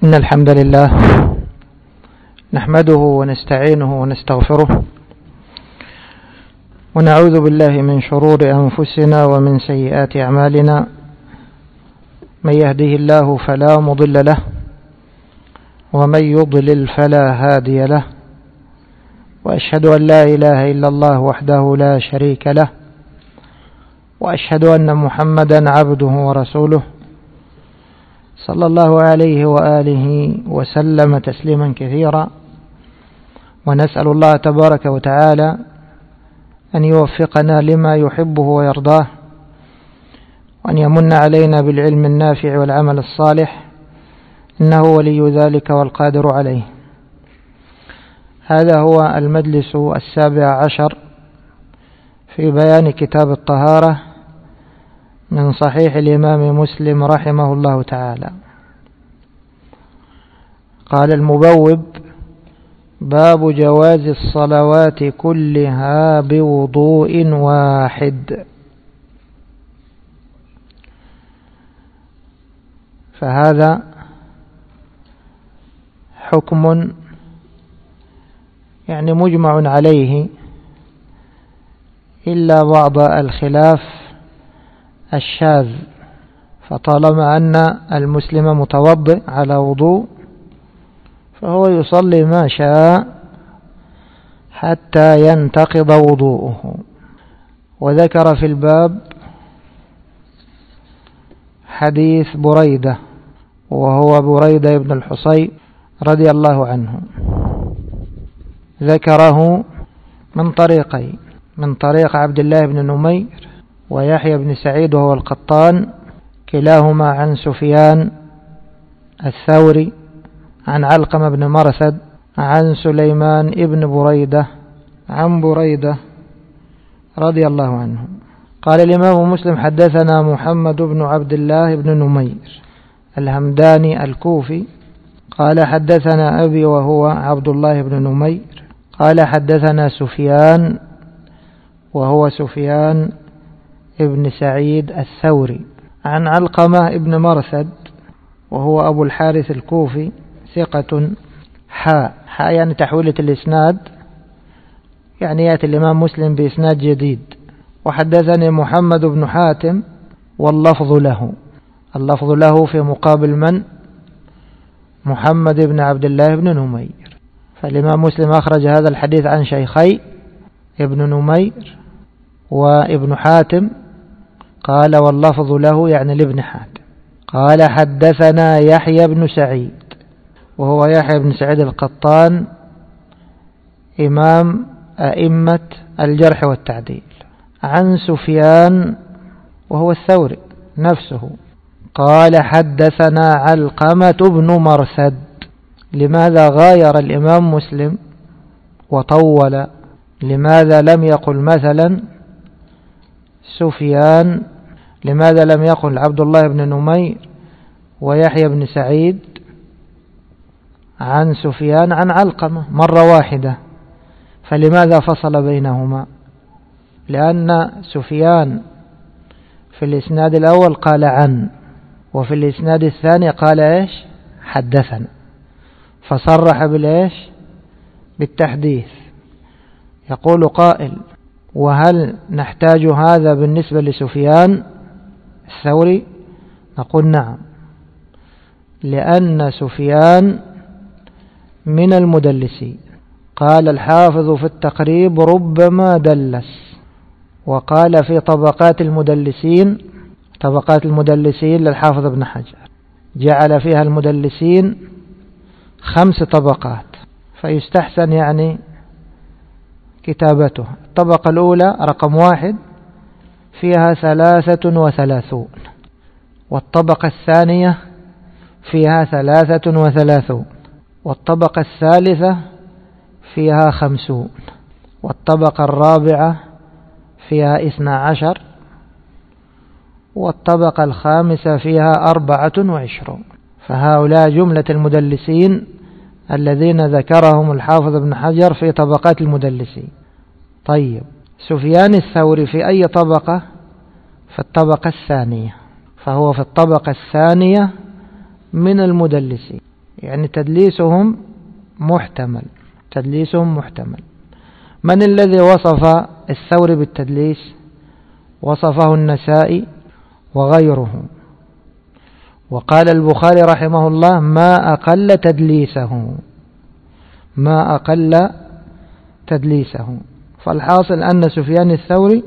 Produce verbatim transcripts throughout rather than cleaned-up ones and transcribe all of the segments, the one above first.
إن الحمد لله نحمده ونستعينه ونستغفره ونعوذ بالله من شرور أنفسنا ومن سيئات أعمالنا. من يهده الله فلا مضل له ومن يضلل فلا هادي له، وأشهد أن لا إله إلا الله وحده لا شريك له، وأشهد أن محمدا عبده ورسوله صلى الله عليه وآله وسلم تسليما كثيرا. ونسأل الله تبارك وتعالى أن يوفقنا لما يحبه ويرضاه، وأن يمن علينا بالعلم النافع والعمل الصالح، إنه ولي ذلك والقادر عليه. هذا هو المجلس السابع عشر في بيان كتاب الطهارة من صحيح الإمام مسلم رحمه الله تعالى. قال المبوب: باب جواز الصلوات كلها بوضوء واحد. فهذا حكم يعني مجمع عليه، إلا بعض الخلاف الشاذ. فطالما أن المسلم متوضئ على وضوء فهو يصلي ما شاء حتى ينتقض وضوءه. وذكر في الباب حديث بريدة، وهو بريدة بن الحصيب رضي الله عنه، ذكره من طريقين: من طريق عبد الله بن نمير ويحيى بن سعيد وهو القطان، كلاهما عن سفيان الثوري عن علقمة بن مرثد عن سليمان ابن بريدة عن بريدة رضي الله عنه. قال الإمام مسلم: حدثنا محمد بن عبد الله بن نمير الهمداني الكوفي قال حدثنا أبي وهو عبد الله بن نمير قال حدثنا سفيان وهو سفيان ابن سعيد الثوري عن علقمة ابن مرثد وهو أبو الحارث الكوفي ثقة. حاء حاء يعني تحويلة الإسناد، يعني يأتي الإمام مسلم بإسناد جديد. وحدثني محمد بن حاتم واللفظ له، اللفظ له في مقابل من؟ محمد بن عبد الله بن نمير. فالإمام مسلم أخرج هذا الحديث عن شيخي ابن نمير وابن حاتم. قال واللفظ له يعني لابن حاتم. قال حدثنا يحيى بن سعيد وهو يحيى بن سعيد القطان، إمام أئمة الجرح والتعديل، عن سفيان وهو الثوري نفسه. قال حدثنا علقمة بن مرثد. لماذا غاير الإمام مسلم وطول؟ لماذا لم يقل مثلا سفيان؟ لماذا لم يقل عبد الله بن نمير ويحيى بن سعيد عن سفيان عن علقمة مرة واحدة؟ فلماذا فصل بينهما؟ لأن سفيان في الإسناد الأول قال عن، وفي الإسناد الثاني قال إيش؟ حدثنا، فصرح بالإيش؟ بالتحديث. يقول قائل: وهل نحتاج هذا بالنسبة لسفيان الثوري؟ نقول نعم، لأن سفيان من المدلسين. قال الحافظ في التقريب: ربما دلس. وقال في طبقات المدلسين، طبقات المدلسين للحافظ ابن حجر جعل فيها المدلسين خمس طبقات، فيستحسن يعني كتابتها. الطبقة الأولى رقم واحد فيها ثلاثة وثلاثون، والطبقة الثانية فيها ثلاثة وثلاثون، والطبقة الثالثة فيها خمسون، والطبقة الرابعة فيها اثنا عشر، والطبقة الخامسة فيها أربعة وعشرون. فهؤلاء جملة المدلسين الذين ذكرهم الحافظ ابن حجر في طبقات المدلسين. طيب، سفيان الثوري في أي طبقة؟ في الطبقة الثانية، فهو في الطبقة الثانية من المدلسين. يعني تدليسهم محتمل، تدليسهم محتمل. من الذي وصف الثوري بالتدليس؟ وصفه النسائي وغيره، وقال البخاري رحمه الله ما أقل تدليسه، ما أقل تدليسه. فالحاصل أن سفيان الثوري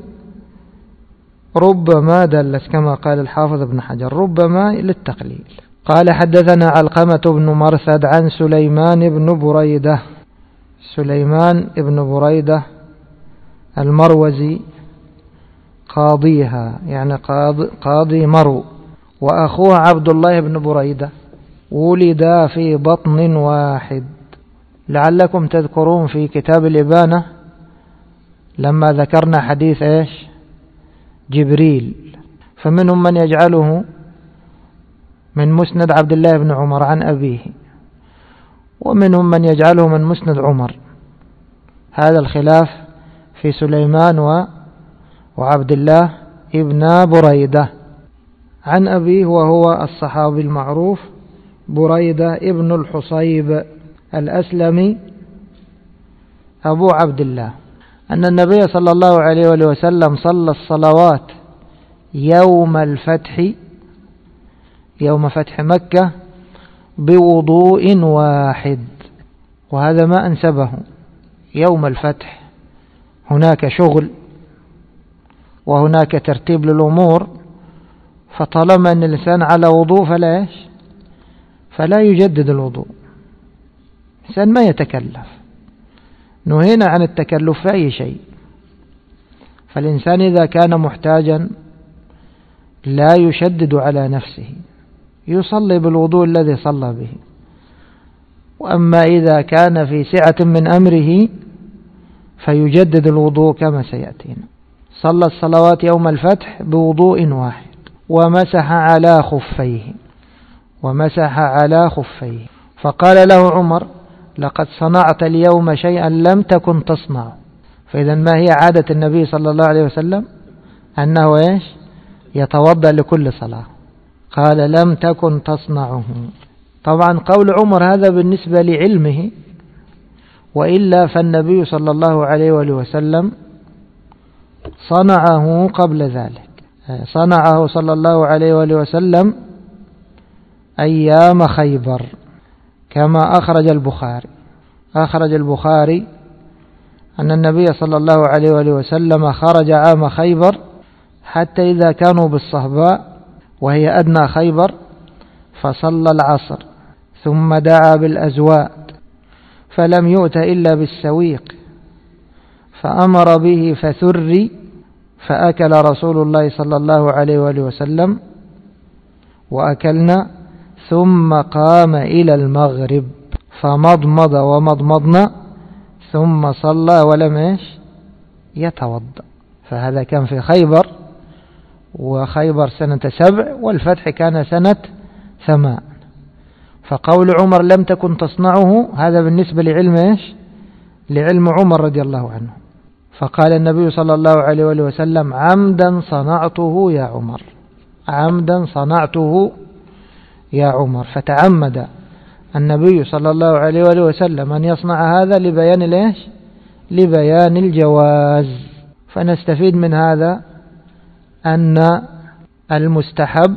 ربما دلس كما قال الحافظ ابن حجر، ربما للتقليل. قال حدثنا علقمة بن مرثد عن سليمان بن بريدة، سليمان بن بريدة المروزي قاضيها، يعني قاضي, قاضي مرو، وأخوه عبد الله بن بريدة، ولدا في بطن واحد. لعلكم تذكرون في كتاب الإبانة لما ذكرنا حديث إيش جبريل، فمنهم من يجعله من مسند عبد الله بن عمر عن أبيه، ومنهم من يجعله من مسند عمر. هذا الخلاف في سليمان وعبد الله ابن بريدة عن أبيه، وهو الصحابي المعروف بريدة ابن الحصيب الأسلمي أبو عبد الله، أن النبي صلى الله عليه وسلم صلى الصلوات يوم الفتح، يوم فتح مكة بوضوء واحد. وهذا ما أنسبه، يوم الفتح هناك شغل وهناك ترتيب للأمور، فطالما أن الإنسان على وضوء فلا إيش فلا يجدد الوضوء، الإنسان ما يتكلف، نهينا عن التكلف في أي شيء. فالإنسان إذا كان محتاجا لا يشدد على نفسه، يصلي بالوضوء الذي صلى به. وأما إذا كان في سعة من أمره فيجدد الوضوء كما سيأتينا. صلى الصلوات يوم الفتح بوضوء واحد، ومسح على خفيه، ومسح على خفيه. فقال له عمر لقد صنعت اليوم شيئا لم تكن تصنع. فإذا ما هي عادة النبي صلى الله عليه وسلم؟ أنه إيش يتوضأ لكل صلاة. قال لم تكن تصنعه. طبعا قول عمر هذا بالنسبة لعلمه، وإلا فالنبي صلى الله عليه وسلم صنعه قبل ذلك، صنعه صلى الله عليه وسلم أيام خيبر، كما أخرج البخاري أخرج البخاري أن النبي صلى الله عليه وسلم خرج عام خيبر حتى إذا كانوا بالصهباء وهي أدنى خيبر، فصلى العصر ثم دعا بالأزواء فلم يؤت إلا بالسويق، فأمر به فثري، فأكل رسول الله صلى الله عليه وسلم وأكلنا، ثم قام إلى المغرب فمضمض ومضمضنا ثم صلى ولم إيش يتوضأ. فهذا كان في خيبر، وخيبر سنة سبع والفتح كان سنة ثمان. فقول عمر لم تكن تصنعه هذا بالنسبة لعلم إيش لعلم عمر رضي الله عنه. فقال النبي صلى الله عليه وسلم عمدا صنعته يا عمر، عمدا صنعته يا عمر. فتعمد النبي صلى الله عليه وسلم أن يصنع هذا لبيان الإيش لبيان الجواز. فنستفيد من هذا أن المستحب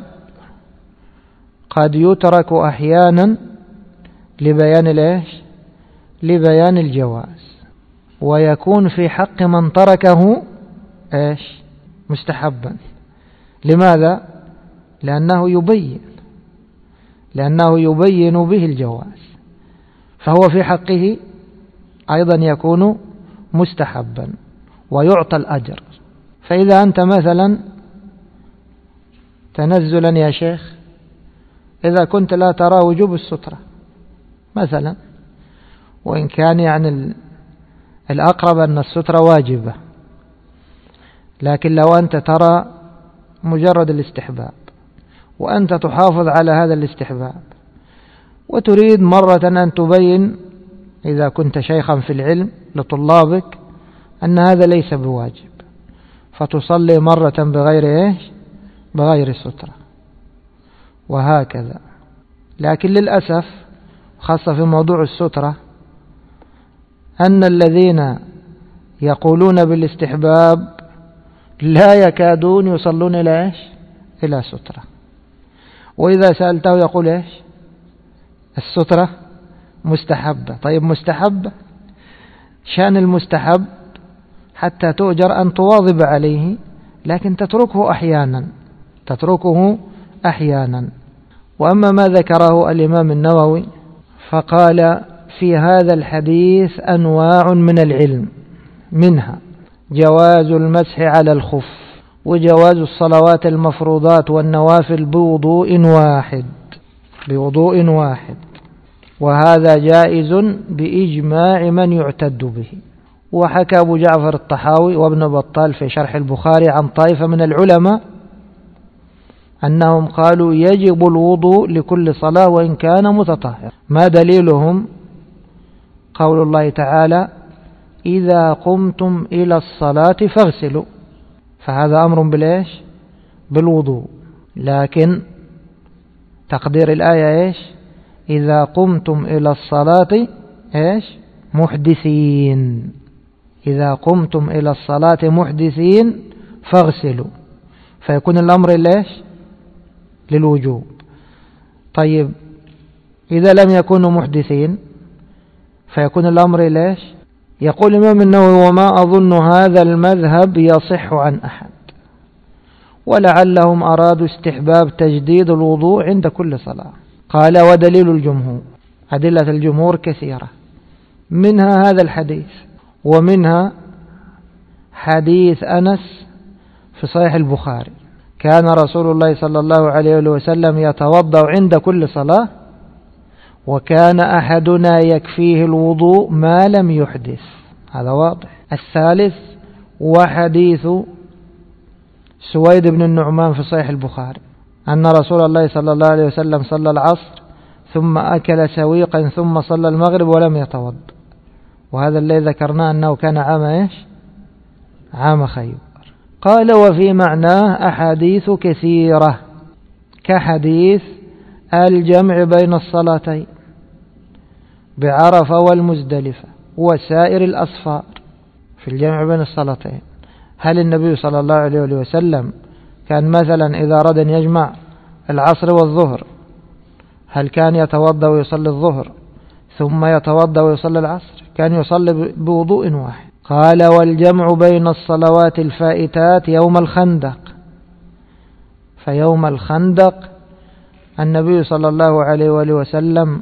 قد يترك أحيانا لبيان الإيش لبيان الجواز، ويكون في حق من تركه إيش مستحبا. لماذا؟ لأنه يبين لأنه يبين به الجواز، فهو في حقه أيضا يكون مستحبا ويعطى الأجر. فإذا أنت مثلا تنزلا يا شيخ، إذا كنت لا ترى وجوب السترة مثلا، وإن كان يعني الأقرب أن السترة واجبة، لكن لو أنت ترى مجرد الاستحباب وأنت تحافظ على هذا الاستحباب وتريد مرة أن تبين إذا كنت شيخا في العلم لطلابك أن هذا ليس بواجب، فتصلي مرة بغير إيش بغير السترة، وهكذا. لكن للأسف خاصة في موضوع السترة، أن الذين يقولون بالاستحباب لا يكادون يصلون إلى إيش؟ إلى سترة. وإذا سألته يقول إيش؟ السترة مستحبة. طيب مستحبة، شأن المستحب حتى تؤجر أن تواظب عليه، لكن تتركه أحيانا تتركه أحيانا. وأما ما ذكره الإمام النووي فقال في هذا الحديث أنواع من العلم، منها جواز المسح على الخف، وجواز الصلوات المفروضات والنوافل بوضوء واحد بوضوء واحد وهذا جائز بإجماع من يعتد به. وحكى أبو جعفر الطحاوي وابن بطال في شرح البخاري عن طائفة من العلماء أنهم قالوا يجب الوضوء لكل صلاة وإن كان متطهر. ما دليلهم؟ قول الله تعالى إذا قمتم إلى الصلاة فاغسلوا، فهذا أمر بالإيش؟ بالوضوء. لكن تقدير الآية إيش؟ إذا قمتم إلى الصلاة إيش؟ محدثين. إذا قمتم إلى الصلاة محدثين فاغسلوا، فيكون الأمر ليش؟ للوجوب. طيب إذا لم يكونوا محدثين فيكون الأمر ليش؟ يقول الإمام النووي وما أظن هذا المذهب يصح عن أحد، ولعلهم أرادوا استحباب تجديد الوضوء عند كل صلاة. قال ودليل الجمهور، أدلة الجمهور كثيرة، منها هذا الحديث، ومنها حديث أنس في صحيح البخاري كان رسول الله صلى الله عليه وسلم يتوضأ عند كل صلاة، وكان أحدنا يكفيه الوضوء ما لم يحدث. هذا واضح. الثالث وحديث سويد بن النعمان في صحيح البخاري أن رسول الله صلى الله عليه وسلم صلى العصر ثم أكل سويقا ثم صلى المغرب ولم يتوضأ، وهذا الذي ذكرناه أنه كان عام إيش؟ عام خيبر. قال وفي معناه أحاديث كثيرة كحديث الجمع بين الصلاتين بعرفة والمزدلفة وسائر الأصفار في الجمع بين الصلاتين. هل النبي صلى الله عليه وسلم كان مثلا إذا أراد أن يجمع العصر والظهر هل كان يتوضأ ويصلي الظهر ثم يتوضأ ويصلي العصر؟ كان يصلي بوضوء واحد. قال والجمع بين الصلوات الفائتات يوم الخندق، فيوم الخندق النبي صلى الله عليه وآله وسلم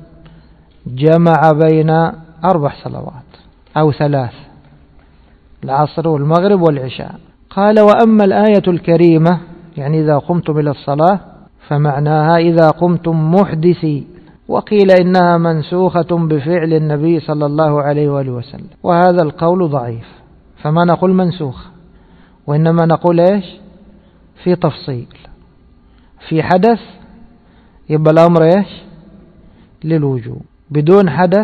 جمع بين أربع صلوات أو ثلاث، العصر والمغرب والعشاء. قال وأما الآية الكريمة يعني إذا قمتم إلى الصلاة فمعناها إذا قمتم محدثي، وقيل إنها منسوخة بفعل النبي صلى الله عليه وآله وسلم، وهذا القول ضعيف، فما نقول منسوخ، وإنما نقول إيش؟ في تفصيل، في حدث يبقى الأمر إيش؟ للوجوب، بدون حدث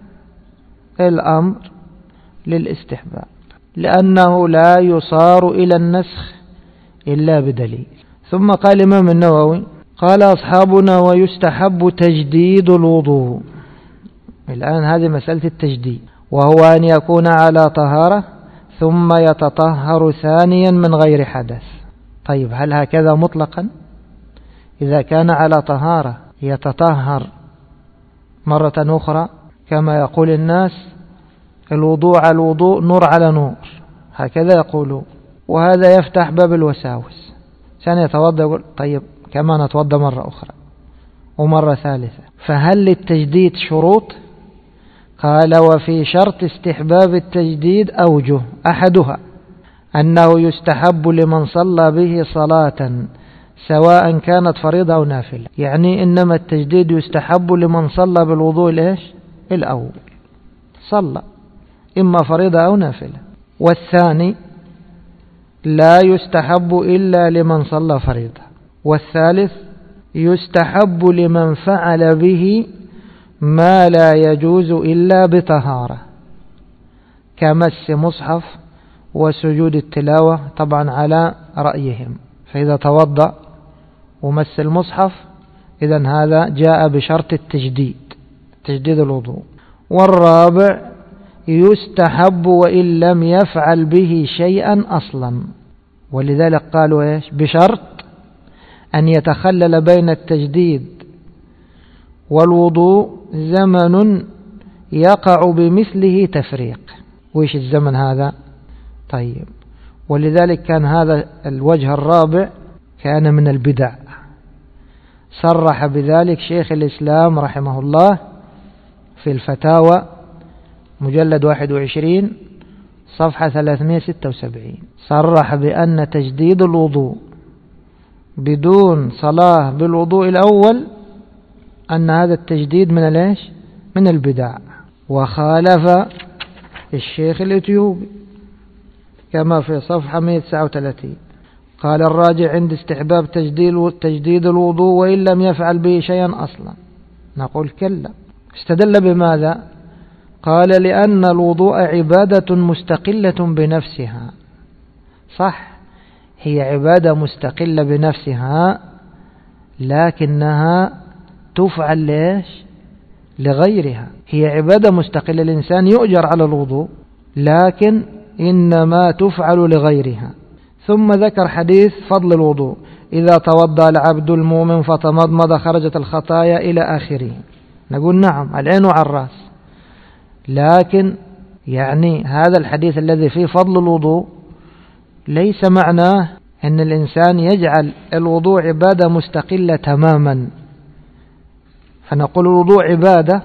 الأمر للاستحباب، لأنه لا يصار إلى النسخ إلا بدليل. ثم قال الإمام النووي قال أصحابنا ويستحب تجديد الوضوء. الآن هذه مسألة التجديد، وهو أن يكون على طهارة ثم يتطهر ثانيا من غير حدث. طيب هل هكذا مطلقا؟ إذا كان على طهارة يتطهر مرة أخرى كما يقول الناس الوضوء على الوضوء نور على نور، هكذا يقولون، وهذا يفتح باب الوساوس. كان يتوضأ يقول طيب كما نتوضأ مرة أخرى ومرة ثالثة، فهل للتجديد شروط؟ قال وفي شرط استحباب التجديد أوجه، أحدها أنه يستحب لمن صلى به صلاة سواء كانت فريضة أو نافلة، يعني إنما التجديد يستحب لمن صلى بالوضوء الإيش؟ الأول، صلى إما فريضة أو نافلة. والثاني لا يستحب إلا لمن صلى فريضة. والثالث يستحب لمن فعل به ما لا يجوز إلا بطهارة كمس مصحف وسجود التلاوة، طبعا على رأيهم، فإذا توضأ ومس المصحف إذن هذا جاء بشرط التجديد، تجديد الوضوء. والرابع يستحب وإن لم يفعل به شيئا أصلا، ولذلك قالوا إيش؟ بشرط أن يتخلل بين التجديد والوضوء زمن يقع بمثله تفريق. وإيش الزمن هذا؟ طيب، ولذلك كان هذا الوجه الرابع كان من البدع، صرح بذلك شيخ الإسلام رحمه الله في الفتاوى مجلد واحد وعشرين صفحة ثلاثمائة وستة وسبعين، صرح بأن تجديد الوضوء بدون صلاة بالوضوء الأول أن هذا التجديد من الإيش؟ من البدع. وخالف الشيخ الإثيوبي كما في صفحة مئة وتسعة وثلاثين، قال الراجع عند استحباب تجديد تجديد الوضوء وإن لم يفعل به شيئا أصلا. نقول كلا. استدل بماذا؟ قال لأن الوضوء عبادة مستقلة بنفسها. صح، هي عبادة مستقلة بنفسها، لكنها تفعل ليش؟ لغيرها. هي عبادة مستقلة، الإنسان يؤجر على الوضوء، لكن إنما تفعل لغيرها. ثم ذكر حديث فضل الوضوء: إذا توضأ العبد المؤمن فتمضمض خرجت الخطايا إلى آخره. نقول نعم، العين وعلى الرأس، لكن يعني هذا الحديث الذي فيه فضل الوضوء ليس معناه أن الإنسان يجعل الوضوء عبادة مستقلة تماما. فنقول الوضوء عبادة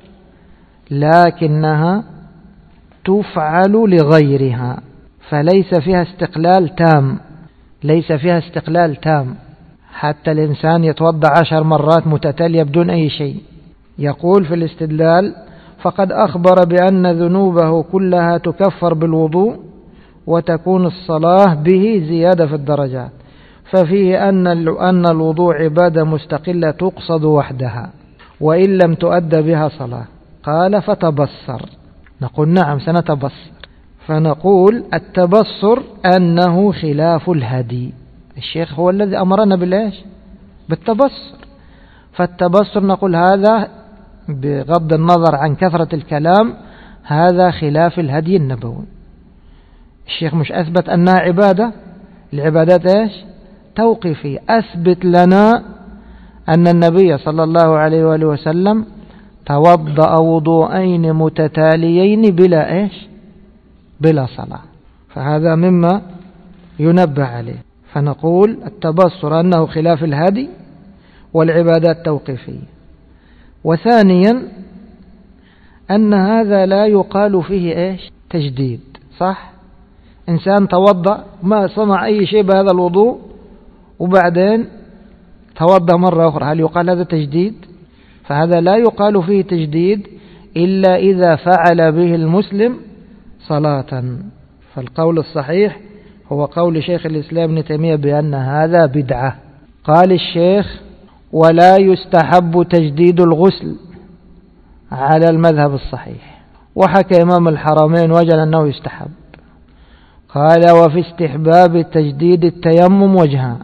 لكنها تفعل لغيرها، فليس فيها استقلال تام، ليس فيها استقلال تام. حتى الإنسان يتوضأ عشر مرات متتالية بدون أي شيء. يقول في الاستدلال: فقد أخبر بأن ذنوبه كلها تكفر بالوضوء وتكون الصلاة به زيادة في الدرجات، ففيه أن أن الوضوء عبادة مستقلة تقصد وحدها وإن لم تؤدى بها صلاة. قال: فتبصر. نقول نعم سنتبصر. فنقول التبصر أنه خلاف الهدي. الشيخ هو الذي أمرنا بالإيش؟ بالتبصر. فالتبصر نقول هذا بغض النظر عن كثرة الكلام هذا خلاف الهدي النبوي. الشيخ مش أثبت أنها عبادة، العبادات إيش؟ توقيفية. أثبت لنا أن النبي صلى الله عليه وآله وسلم توضأ وضوءين متتاليين بلا إيش؟ بلا صلاة. فهذا مما ينبه عليه. فنقول التبصر أنه خلاف الهدي والعبادات توقيفية. وثانيا أن هذا لا يقال فيه إيش؟ تجديد. صح؟ إنسان توضأ ما صنع أي شيء بهذا الوضوء وبعدين توضأ مرة أخرى، هل يقال هذا تجديد؟ فهذا لا يقال فيه تجديد إلا إذا فعل به المسلم صلاة. فالقول الصحيح هو قول شيخ الإسلام ابن تيمية بأن هذا بدعة. قال الشيخ: ولا يستحب تجديد الغسل على المذهب الصحيح. وحكى إمام الحرمين وجل أنه يستحب. قال: وفي استحباب تجديد التيمم وجهان،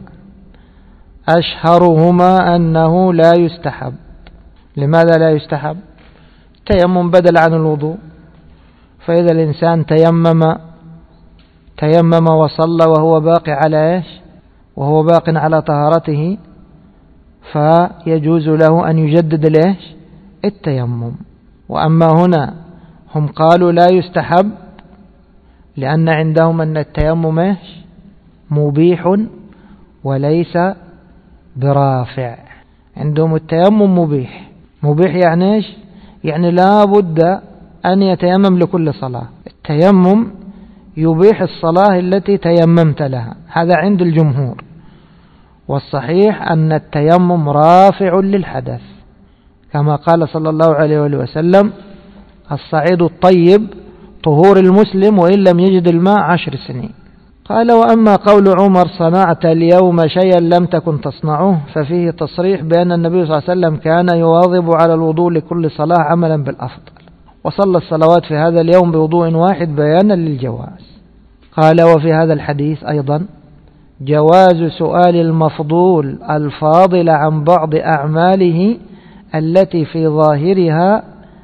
أشهرهما أنه لا يستحب. لماذا لا يستحب؟ التيمم بدل عن الوضوء، فإذا الإنسان تيمم تيمم وصلى وهو باقي على إيش؟ وهو باق على طهارته، فيجوز له أن يجدد الإيش؟ التيمم. وأما هنا هم قالوا لا يستحب لأن عندهم أن التيمم إيش؟ مبيح وليس برافع. عندهم التيمم مبيح. مبيح يعني إيش؟ يعني لا بد أن يتيمم لكل صلاة. التيمم يبيح الصلاة التي تيممت لها، هذا عند الجمهور. والصحيح أن التيمم رافع للحدث، كما قال صلى الله عليه وسلم: الصعيد الطيب طهور المسلم وإن لم يجد الماء عشر سنين. قال: وأما قول عمر: صنعت اليوم شيئا لم تكن تصنعه، ففيه تصريح بأن النبي صلى الله عليه وسلم كان يواظب على الوضوء لكل صلاة عملا بالأفضل، وصلى الصلوات في هذا اليوم بوضوء واحد بيانا للجواز. قال: وفي هذا الحديث أيضا جواز سؤال المفضول الفاضل عن بعض أعماله التي في ظاهرها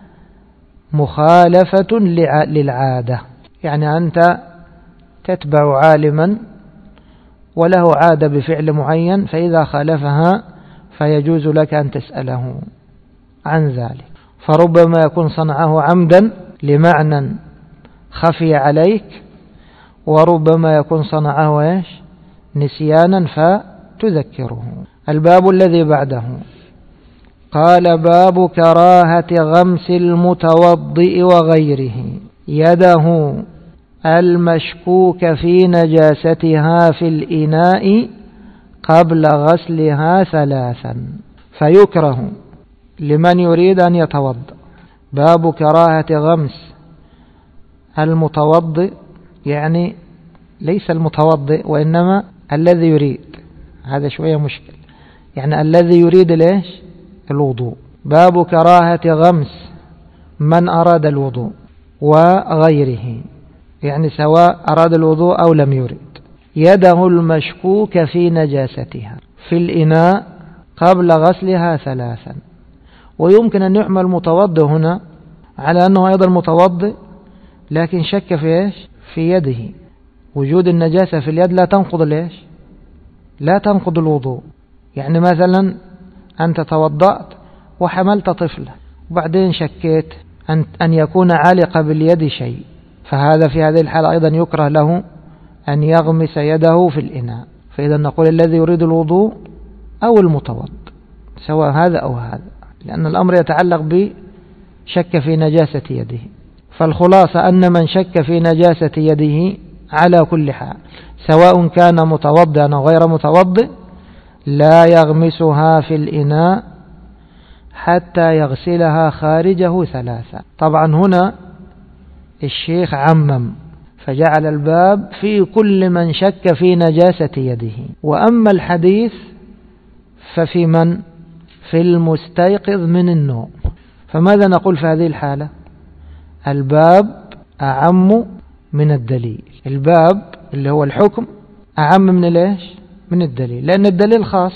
مخالفة للعادة. يعني أنت تتبع عالما وله عادة بفعل معين، فإذا خالفها فيجوز لك أن تسأله عن ذلك، فربما يكون صنعه عمدا لمعنى خفي عليك، وربما يكون صنعه إيش نسيانا فتذكره. الباب الذي بعده قال: باب كراهة غمس المتوضئ وغيره يده المشكوك في نجاستها في الإناء قبل غسلها ثلاثا، فيكره لمن يريد أن يتوضأ. باب كراهة غمس المتوضئ، يعني ليس المتوضئ وإنما الذي يريد، هذا شوية مشكل، يعني الذي يريد ليش الوضوء. باب كراهة غمس من أراد الوضوء وغيره، يعني سواء أراد الوضوء أو لم يرد، يده المشكوك في نجاستها في الإناء قبل غسلها ثلاثا. ويمكن أن يعمل متوضئ هنا على أنه أيضا متوضئ، لكن شك في إيش في يده. وجود النجاسة في اليد لا تنقض ليش لا تنقض الوضوء. يعني مثلا أنت توضأت وحملت طفلة، وبعدين شكيت أن أن يكون علق باليد شيء، فهذا في هذه الحالة أيضا يكره له أن يغمس يده في الإناء. فإذا نقول الذي يريد الوضوء أو المتوضئ، سواء هذا أو هذا، لأن الأمر يتعلق بشك في نجاسة يده. فالخلاصة أن من شك في نجاسة يده على كل حال، سواء كان متوضئا أو غير متوضئ، لا يغمسها في الإناء حتى يغسلها خارجه ثلاثة. طبعا هنا الشيخ عمم فجعل الباب في كل من شك في نجاسة يده. وأما الحديث ففي من في المستيقظ من النوم. فماذا نقول في هذه الحالة؟ الباب أعم من الدليل. الباب اللي هو الحكم أعم من ليش من الدليل، لأن الدليل خاص،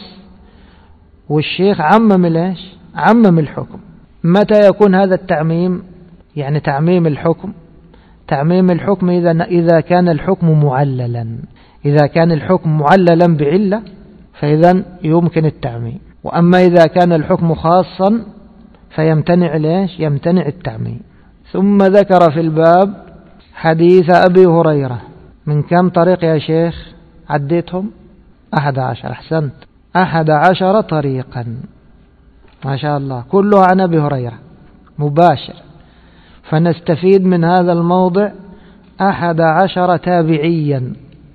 والشيخ عمم ليش عمم الحكم. متى يكون هذا التعميم؟ يعني تعميم الحكم تعميم الحكم إذا إذا كان الحكم معللا. إذا كان الحكم معللا بعلة فإذا يمكن التعميم. وأما إذا كان الحكم خاصا فيمتنع ليش يمتنع التعميم. ثم ذكر في الباب حديث أبي هريرة من كم طريق يا شيخ؟ عديتهم أحد عشر. أحسنت، أحد عشر طريقا، ما شاء الله، كلها عن أبي هريرة مباشر. فنستفيد من هذا الموضع أحد عشر تابعيا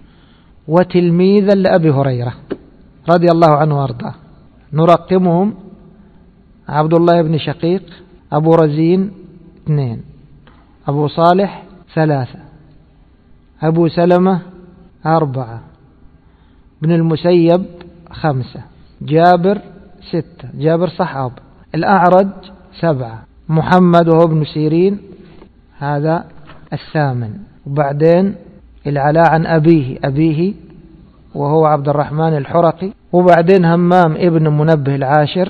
وتلميذا لأبي هريرة رضي الله عنه وارضاه. نرقمهم: عبد الله بن شقيق، أبو رزين اثنين، أبو صالح ثلاثة، أبو سلمة أربعة، ابن المسيب خمسة، جابر ستة، جابر صحاب، الأعرج سبعة، محمد وهو ابن سيرين هذا الثامن، وبعدين العلاء عن أبيه أبيه وهو عبد الرحمن الحرقي، وبعدين همام ابن منبه العاشر،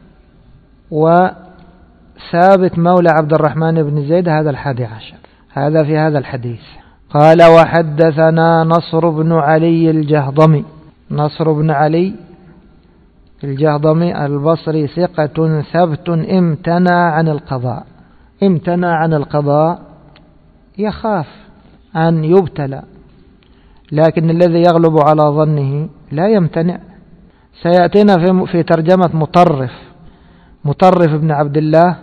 وثابت مولى عبد الرحمن بن زيد هذا الحادي عشر. هذا في هذا الحديث. قال: وحدثنا نصر بن علي الجهضمي. نصر بن علي الجهضمي البصري ثقة ثبت امتنع عن القضاء. امتنع عن القضاء يخاف أن يبتلى، لكن الذي يغلب على ظنه لا يمتنع. سيأتينا في في ترجمة مطرف مطرف بن عبد الله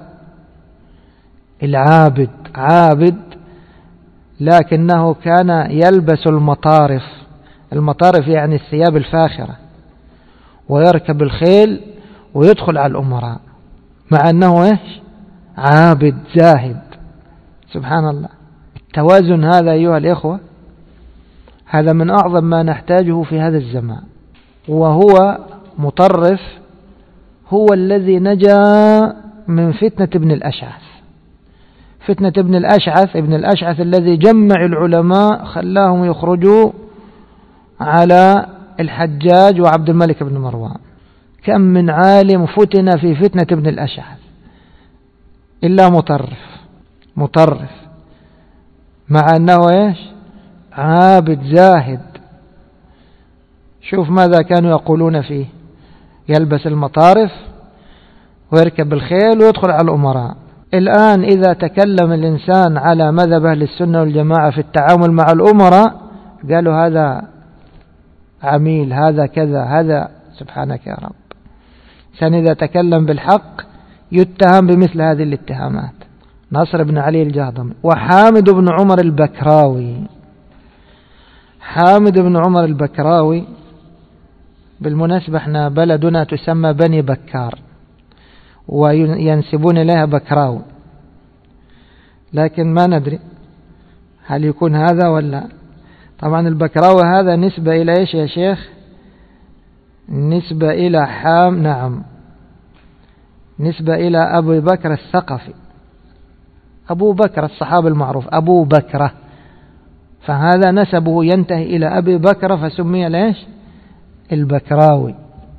العابد، عابد لكنه كان يلبس المطارف. المطارف يعني الثياب الفاخرة، ويركب الخيل ويدخل على الأمراء، مع أنه إيش عابد زاهد. سبحان الله. التوازن هذا أيها الإخوة، هذا من أعظم ما نحتاجه في هذا الزمان. وهو مطرف هو الذي نجا من فتنة ابن الأشعث. فتنة ابن الأشعث ابن الأشعث الذي جمع العلماء خلاهم يخرجوا على الحجاج وعبد الملك بن مروان. كم من عالم فتن في فتنة ابن الأشعث إلا مطرف مطرف، مع أنه إيش عابد زاهد. شوف ماذا كانوا يقولون فيه، يلبس المطارف ويركب الخيل ويدخل على الأمراء. الآن إذا تكلم الإنسان على مذهب أهل السنة والجماعة في التعامل مع الأمراء قالوا هذا عميل، هذا كذا، هذا سبحانك يا رب. كان إذا تكلم بالحق يتهم بمثل هذه الاتهامات. نصر بن علي الجهضمي وحامد بن عمر البكراوي. حامد بن عمر البكراوي بالمناسبة احنا بلدنا تسمى بني بكار وينسبون إليها بكراوي، لكن ما ندري هل يكون هذا ولا. طبعا البكراوي هذا نسبة إلى إيش يا شيخ؟ نسبة إلى حام نعم نسبة إلى أبو بكر الثقفي، أبو بكر الصحابي المعروف أبو بكر، فهذا نسبه ينتهي إلى أبي بكر فسمي ليش البكراوي.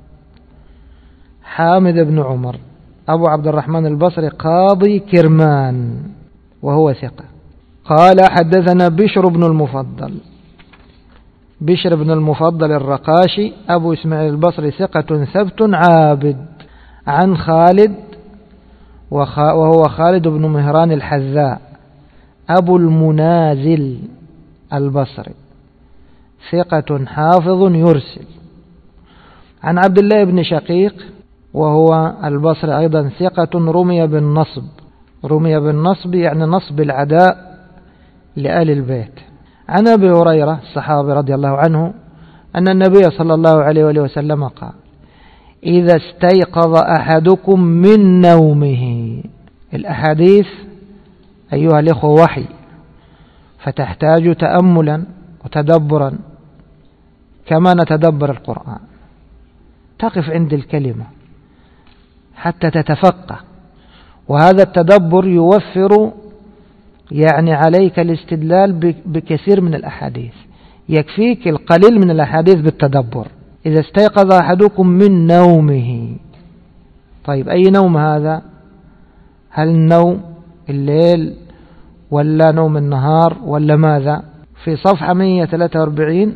حامد بن عمر أبو عبد الرحمن البصري قاضي كرمان وهو ثقة. قال حدثنا بشر بن المفضل، بشر بن المفضل الرقاشي أبو إسماعيل البصري ثقة ثبت عابد، عن خالد وهو خالد بن مهران الحذاء أبو المنازل البصري ثقة حافظ يرسل، عن عبد الله بن شقيق وهو البصري أيضا ثقة رمي بالنصب، رمي بالنصب يعني نصب العداء لآل البيت. عن أبي هريرة الصحابي رضي الله عنه أن النبي صلى الله عليه وآله وسلم قال إذا استيقظ أحدكم من نومه. الأحاديث أيها الإخوة وحي، فتحتاج تأملا وتدبرا كما نتدبر القرآن. تقف عند الكلمة حتى تتفقه، وهذا التدبر يوفر يعني عليك الاستدلال بكثير من الأحاديث. يكفيك القليل من الأحاديث بالتدبر. إذا استيقظ أحدكم من نومه، طيب أي نوم هذا؟ هل النوم الليل ولا نوم النهار ولا ماذا؟ في صفحة مئة وثلاثة وأربعين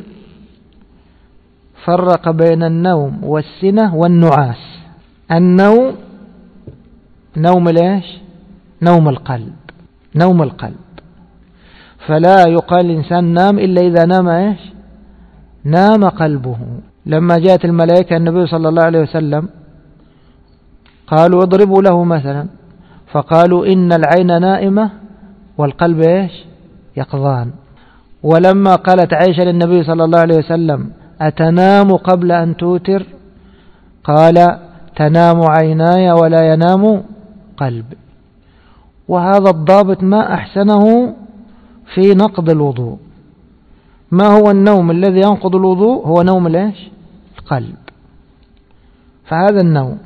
فرق بين النوم والسنة والنعاس. النوم نوم ليش؟ نوم القلب، نوم القلب. فلا يقال الإنسان نام إلا إذا نام إيش؟ نام قلبه. لما جاءت الملائكة النبي صلى الله عليه وسلم قالوا اضربوا له مثلا، فقالوا إن العين نائمة والقلب إيش؟ يقظان. ولما قالت عائشة للنبي صلى الله عليه وسلم أتنام قبل أن توتر؟ قال تنام عيناي ولا ينام قلب. وهذا الضابط ما أحسنه في نقض الوضوء. ما هو النوم الذي ينقض الوضوء؟ هو نوم ليش؟ القلب. فهذا النوم.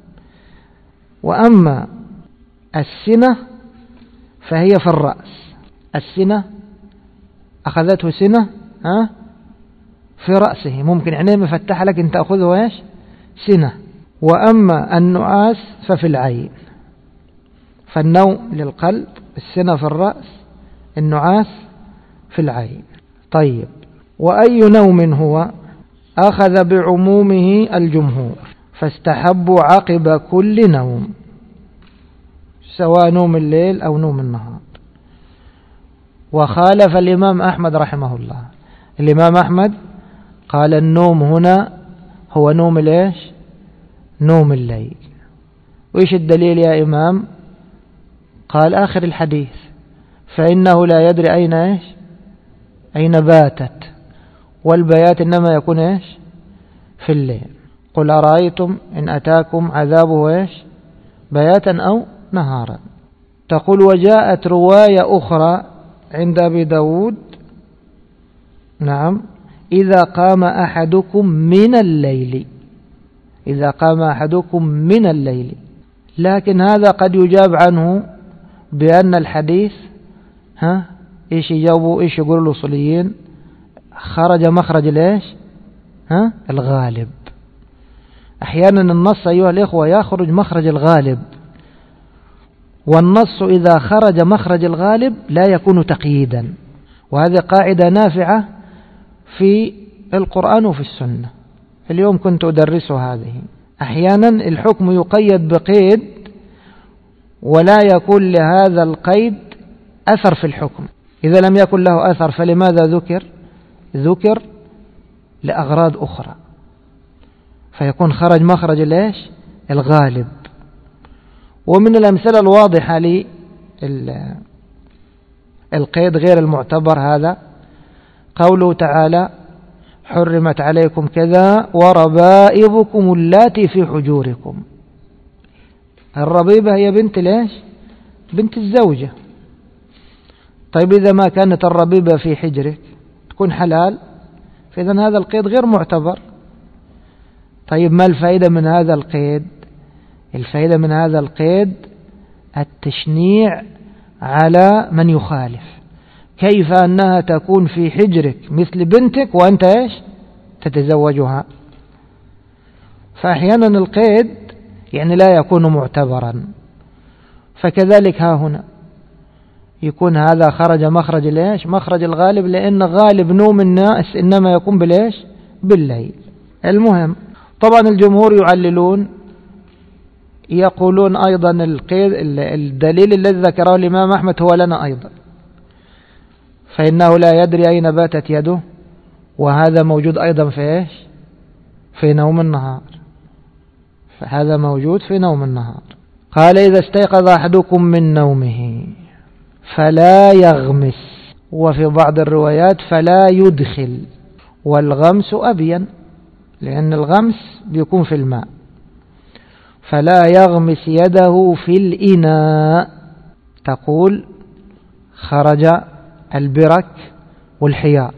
وأما السنة فهي في الرأس. السنة أخذته سنة ها في رأسه، ممكن عينيه مفتحة لكن تأخذه ايش؟ سنة. وأما النعاس ففي العين. فالنوم للقلب، السنة في الرأس، النعاس في العين. طيب وأي نوم هو؟ أخذ بعمومه الجمهور، فاستحبوا عقب كل نوم سواء نوم الليل أو نوم النهار. وخالف الإمام أحمد رحمه الله. الإمام أحمد قال النوم هنا هو نوم ليش؟ نوم الليل. وإيش الدليل يا إمام؟ قال آخر الحديث فإنه لا يدري أين إيش؟ أين باتت، والبيات إنما يكون إيش؟ في الليل. قل أرأيتم إن أتاكم عذابه إيش؟ بياتا أو نهارا. تقول وجاءت رواية أخرى عند أبي داود نعم إذا قام أحدكم من الليل، إذا قام أحدكم من الليل. لكن هذا قد يجاب عنه بأن الحديث ها إيش يجاوبوا؟ إيش يقولوا الأصوليين؟ خرج مخرج ليش؟ ها الغالب. أحيانا النص أيها الإخوة يخرج مخرج الغالب، والنص إذا خرج مخرج الغالب لا يكون تقييدا، وهذه قاعدة نافعة في القرآن وفي السنة. اليوم كنت أدرس هذه. أحيانا الحكم يقيد بقيد ولا يكون لهذا القيد أثر في الحكم. إذا لم يكن له أثر فلماذا ذكر؟ ذكر لأغراض أخرى، فيكون خرج مخرج ليش؟ الغالب. ومن الأمثلة الواضحة للقيد غير المعتبر هذا قوله تعالى: حرمت عليكم كذا وربائبكم اللاتي في حجوركم. الربيبة هي بنت ليش؟ بنت الزوجة. طيب إذا ما كانت الربيبة في حجرك تكون حلال، فإذا هذا القيد غير معتبر. طيب ما الفائدة من هذا القيد؟ الفائدة من هذا القيد التشنيع على من يخالف. كيف أنها تكون في حجرك مثل بنتك وأنت إيش؟ تتزوجها. فأحيانا القيد يعني لا يكون معتبرا. فكذلك ها هنا يكون هذا خرج مخرج ليش؟ مخرج الغالب، لأن غالب نوم الناس إنما يكون بليش؟ بالليل. المهم طبعا الجمهور يعللون، يقولون أيضا القيد الدليل الذي ذكره الإمام أحمد هو لنا أيضا، فإنه لا يدري أين باتت يده، وهذا موجود أيضا في إيش؟ في نوم النهار. فهذا موجود في نوم النهار. قال: إذا استيقظ أحدكم من نومه فلا يغمس، وفي بعض الروايات فلا يدخل، والغمس أبين لأن الغمس بيكون في الماء. فلا يغمس يده في الإناء، تقول خرج البرك والحياط،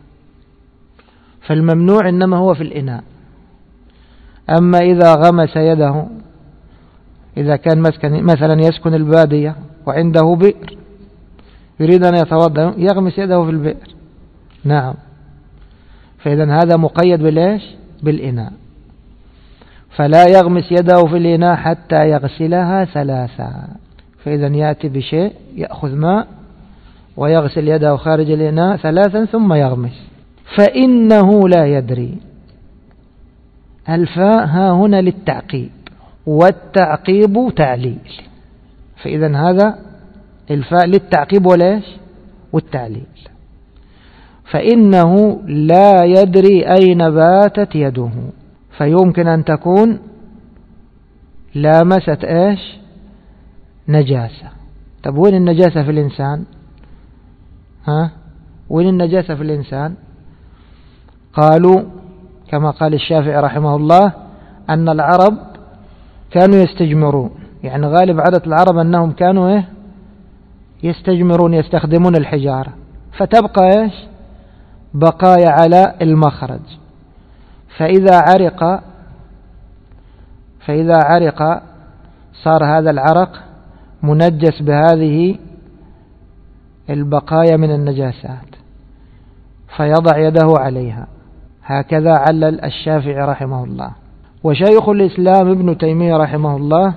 فالممنوع إنما هو في الإناء. أما إذا غمس يده، إذا كان مثلا يسكن البادية وعنده بئر يريد أن يتوضأ يغمس يده في البئر، نعم، فإذا هذا مقيد بالإيش؟ بالإناء. فلا يغمس يده في الإناء حتى يغسلها ثلاثا، فإذا يأتي بشيء يأخذ ماء ويغسل يده خارج الإناء ثلاثا ثم يغمس. فإنه لا يدري، الفاء ها هنا للتعقيب، والتعقيب تعليل، فإذا هذا الفاء للتعقيب وليش؟ والتعليل. فإنه لا يدري أين باتت يده، فيمكن أن تكون لامست إيش؟ نجاسة. طب وين النجاسة في الإنسان؟ ها؟ وين النجاسة في الإنسان؟ قالوا كما قال الشافعي رحمه الله أن العرب كانوا يستجمرون، يعني غالب عادة العرب أنهم كانوا إيه؟ يستجمرون، يستخدمون الحجارة، فتبقى إيش؟ بقايا على المخرج. فإذا عرق فإذا عرق صار هذا العرق منجس بهذه البقايا من النجاسات، فيضع يده عليها. هكذا علل الشافعي رحمه الله. وشيخ الإسلام ابن تيمية رحمه الله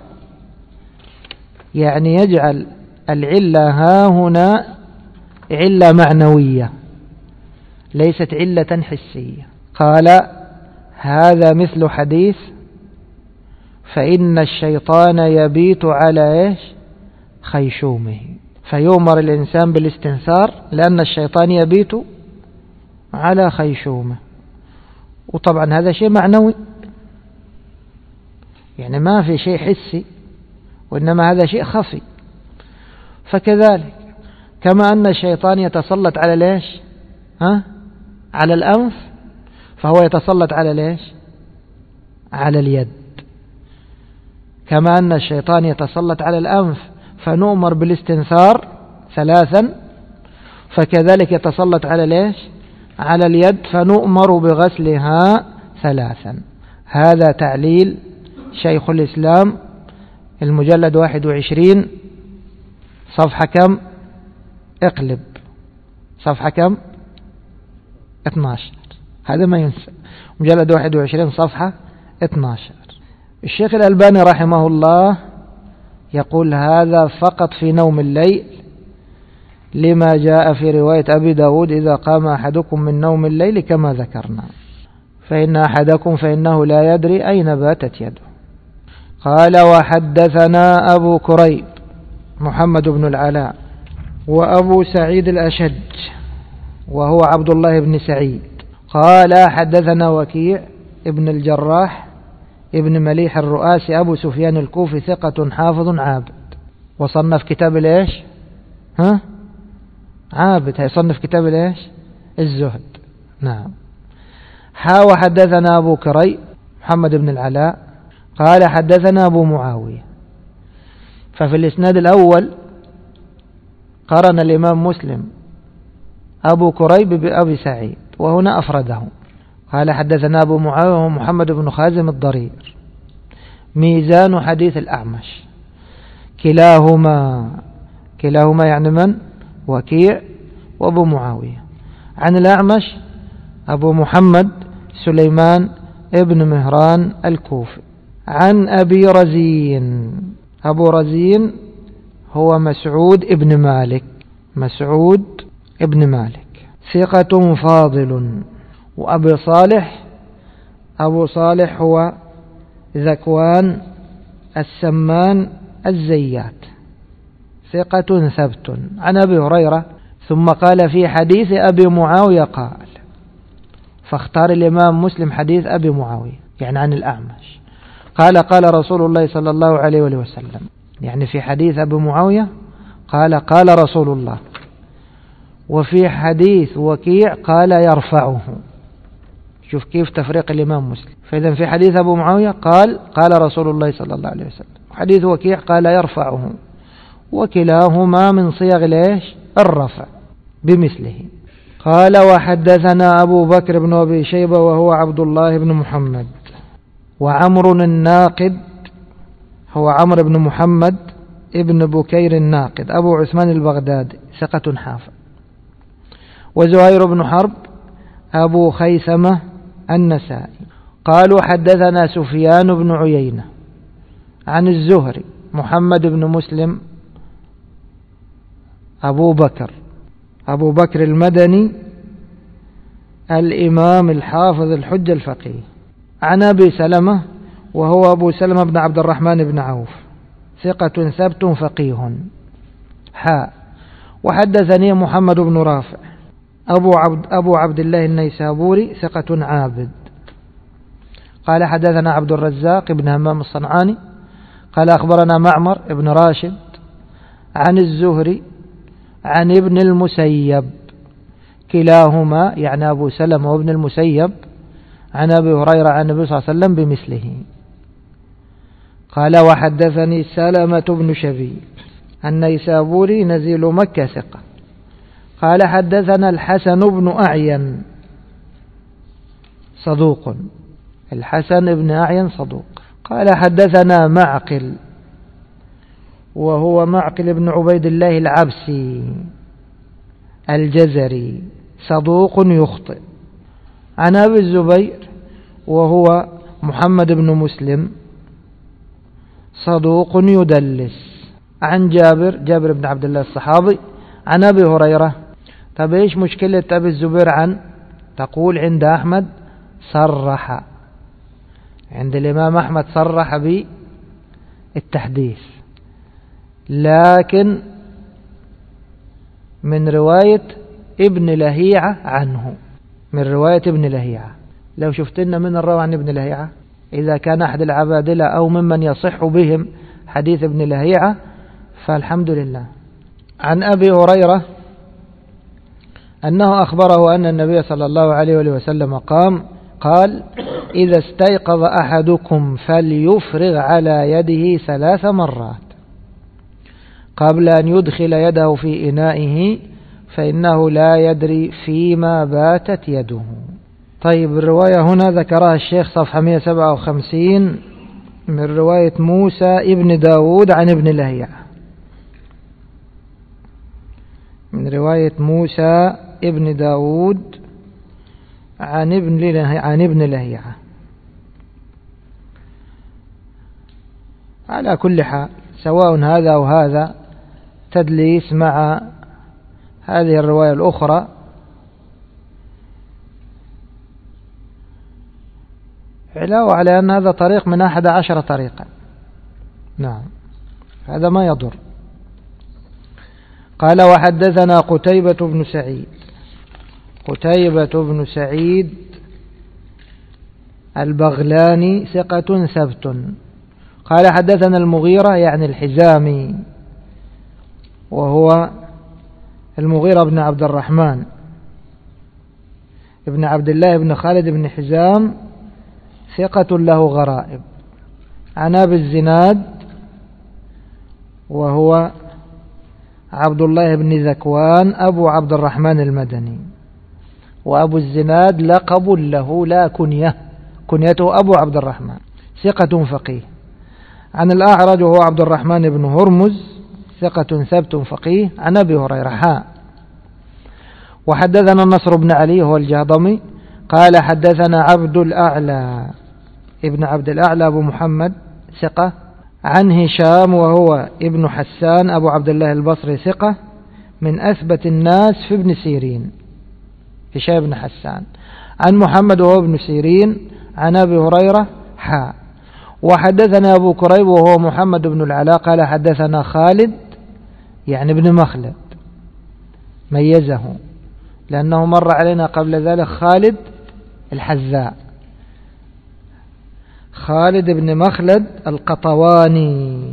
يعني يجعل العلة ها هنا علة معنوية ليست علة حسية. قال: هذا مثل حديث فإن الشيطان يبيت على إيش؟ خيشومه، فيؤمر الإنسان بالاستنثار لأن الشيطان يبيت على خيشومه. وطبعا هذا شيء معنوي، يعني ما في شيء حسي، وإنما هذا شيء خفي. فكذلك كما أن الشيطان يتسلط على ليش؟ ها؟ على الأنف، فهو يتسلط على ليش؟ على اليد. كما أن الشيطان يتسلط على الأنف فنؤمر بالاستنثار ثلاثا، فكذلك يتسلط على ليش؟ على اليد فنؤمر بغسلها ثلاثا. هذا تعليل شيخ الإسلام، المجلد واحد وعشرين، صفحة كم؟ اقلب صفحة كم؟ اثناشر. هذا ما ينسى، مجلد واحد وعشرين صفحة اثني عشر. الشيخ الألباني رحمه الله يقول هذا فقط في نوم الليل، لما جاء في رواية أبي داود إذا قام أحدكم من نوم الليل كما ذكرنا، فإن أحدكم فإنه لا يدري أين باتت يده. قال وحدثنا أبو كريب محمد بن العلاء وأبو سعيد الأشج وهو عبد الله بن سعيد قال حدثنا وكيع ابن الجراح ابن مليح الرؤاسي أبو سفيان الكوفي ثقة حافظ عابد، وصنف كتاب ليش ها عابد، هيصنف كتاب ليش الزهد. نعم. حا وحدثنا أبو كريب محمد بن العلاء قال حدثنا أبو معاوية. ففي الإسناد الأول قرن الإمام مسلم أبو كريب بأبي سعيد، وهنا أفرده قال حدثنا أبو معاوية ومحمد بن خازم الضرير ميزان حديث الأعمش، كلاهما كلاهما يعني من؟ وكيع وأبو معاوية. عن الأعمش أبو محمد سليمان ابن مهران الكوفي. عن أبي رزين، أبو رزين هو مسعود ابن مالك، مسعود ابن مالك ثقة فاضل. وأبي صالح، أبو صالح هو ذكوان السمان الزيات ثقة ثبت. عن أبي هريرة ثم قال في حديث أبي معاوية قال، فاختار الإمام مسلم حديث أبي معاوية يعني عن الأعمش قال قال رسول الله صلى الله عليه وآله وسلم، يعني في حديث أبي معاوية قال قال رسول الله، وفي حديث وكيع قال يرفعه. شوف كيف تفريق الإمام مسلم. فإذا في حديث أبو معاوية قال قال رسول الله صلى الله عليه وسلم، حديث وكيع قال يرفعه، وكلاهما من صيغ ليش الرفع بمثله. قال وحدثنا أبو بكر بن أبي شيبة وهو عبد الله بن محمد، وعمر الناقد هو عمرو بن محمد ابن بكير الناقد أبو عثمان البغدادي ثقة حافظ. وزهير بن حرب أبو خيثمة النسائي. قالوا حدثنا سفيان بن عيينة عن الزهري محمد بن مسلم أبو بكر أبو بكر المدني الإمام الحافظ الحجة الفقيه. عن أبي سلمة وهو أبو سلمة بن عبد الرحمن بن عوف ثقة ثبت فقيه. حاء وحدثني محمد بن رافع أبو عبد, أبو عبد الله النيسابوري ثقة عابد. قال حدثنا عبد الرزاق بن همام الصنعاني قال أخبرنا معمر بن راشد عن الزهري عن ابن المسيب، كلاهما يعني أبو سلمة وابن المسيب عن أبي هريرة عن النبي صلى الله عليه وسلم بمثله. قال وحدثني سلمة بن شبيب النيسابوري نزيل مكة ثقة. قال حدثنا الحسن بن أعين صدوق، الحسن بن أعين صدوق. قال حدثنا معقل وهو معقل بن عبيد الله العبسي الجزري صدوق يخطئ. عن أبي الزبير وهو محمد بن مسلم صدوق يدلس. عن جابر جابر بن عبد الله الصحابي عن أبي هريرة. طب إيش مشكلة أبي الزبير؟ عن تقول عند أحمد صرح، عند الإمام أحمد صرح بالتحديث، لكن من رواية ابن لهيعة عنه، من رواية ابن لهيعة. لو شفتنا من الروى عن ابن لهيعة إذا كان أحد العبادلة أو ممن يصح بهم حديث ابن لهيعة فالحمد لله. عن أبي هريرة أنه أخبره أن النبي صلى الله عليه وسلم قام قال إذا استيقظ أحدكم فليفرغ على يده ثلاث مرات قبل أن يدخل يده في إنائه فإنه لا يدري فيما باتت يده. طيب الرواية هنا ذكرها الشيخ صفحة مئة وسبعة وخمسين من رواية موسى ابن داود عن ابن لهيعة، من رواية موسى ابن داود عن ابن عن ابن لهيعة. على كل حال سواء هذا أو هذا تدليس مع هذه الرواية الأخرى علاوة على أن هذا طريق من أحد عشر طريقا. نعم هذا ما يضر. قال وحدثنا قتيبة بن سعيد. قتيبة بن سعيد البغلاني ثقة ثبت. قال حدثنا المغيرة يعني الحزامي وهو المغيرة بن عبد الرحمن ابن عبد الله بن خالد بن حزام ثقة له غرائب. عن أبي الزناد وهو عبد الله بن ذكوان أبو عبد الرحمن المدني. وأبو الزناد لقب له لا كنية، كنيته أبو عبد الرحمن، ثقة فقيه. عن الأعرج وهو عبد الرحمن بن هرمز ثقة ثبت فقيه. عن أبي هريرة حاء. وحدثنا النصر بن علي هو الجهضمي قال حدثنا عبد الأعلى ابن عبد الأعلى أبو محمد ثقة. عن هشام وهو ابن حسان أبو عبد الله البصري ثقة من أثبت الناس في ابن سيرين، هشام بن حسان. عن محمد وهو ابن سيرين. عن أبي هريرة حاء. وحدثنا أبو كريب وهو محمد بن العلاء قال حدثنا خالد يعني ابن مخلد، ميزه لأنه مر علينا قبل ذلك خالد الحذاء، خالد بن مخلد القطواني